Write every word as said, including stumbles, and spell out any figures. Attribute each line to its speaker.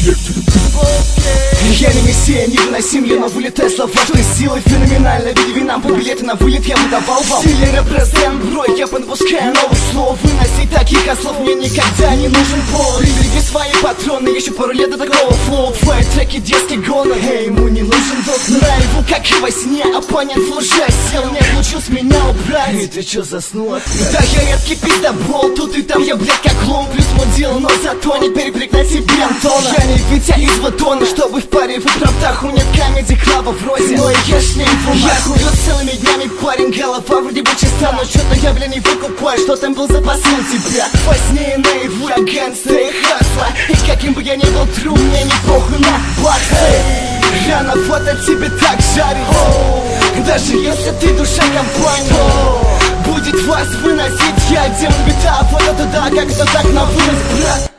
Speaker 1: Я не мессия, невыносим, я на вылетай слова твоей силы феноменально. Види винам по билеты на вылет я выдавал вам. Стиле репрезент, бро, я подпускаю новых слов. Выносить таких ослов мне никогда не нужен повод. Прибереги свои патроны, еще пару лет до такого флоу. Твои треки детский гонор, эй, ему не нужен доктор. Наяву, как и во сне, оппонент в луже сел. Не получилось меня убрать. И ты чё, заснул от меня? Да я редкий пиздобол, тут и там я, блядь, как клоун. Плюс мой дел, но зато не перепрыгнать себе Антона. Я не Витя из Ватона, чтобы в паре в правдах. У нет камеди клаба вроде, но и я ж не информат. Я хурю целыми днями, парень, голова вроде бы чиста. Но что-то я, бля, не выкупаю, что там был запасен тебя. Во сне и наяву я гангста и хасла. И каким бы я ни был тру, мне не похуй на баксы. Рановато тебе так жарить, даже если ты душа компании. Будет вас выносить, я делаю бита, а фото туда, как-то так на вынос.